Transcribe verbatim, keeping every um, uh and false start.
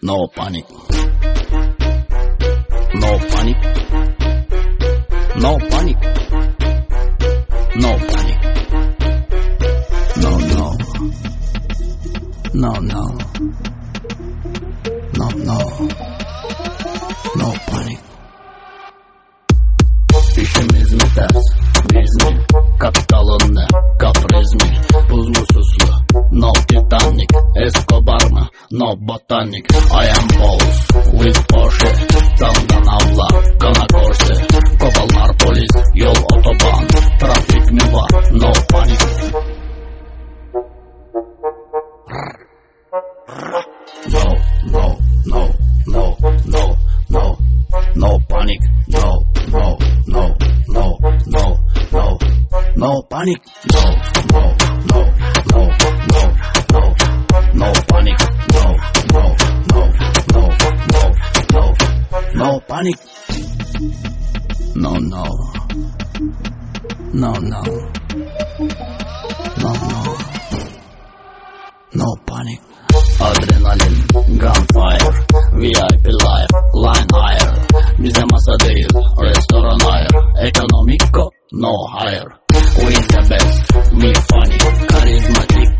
No panic. No panic. No panic. No panic. No, no. No, no. No, no. No panic. İşimiz mi ters? Biz mi? Kapitalın ne? Kapriz mi? Buz mu suslu? No Titanic. Escobar mı? No Botanic. I am Boss with Porsche. Dağından avla, kana korse. Kovalar polis, yol otoban. Trafik mi var? No panic. No, no, no, no, no, no, no panic. No, no, no, no, no, no, no panic. No, no, no, no, no, no, no panic. No, no, no, no, no, no, no panic. No, no, no, no, no, no, no panic. Adrenalin, gunfire, V I P life, line higher. Bize masa değil, restoran higher. Ekonomiko, no higher. We the best, we funny, charismatic,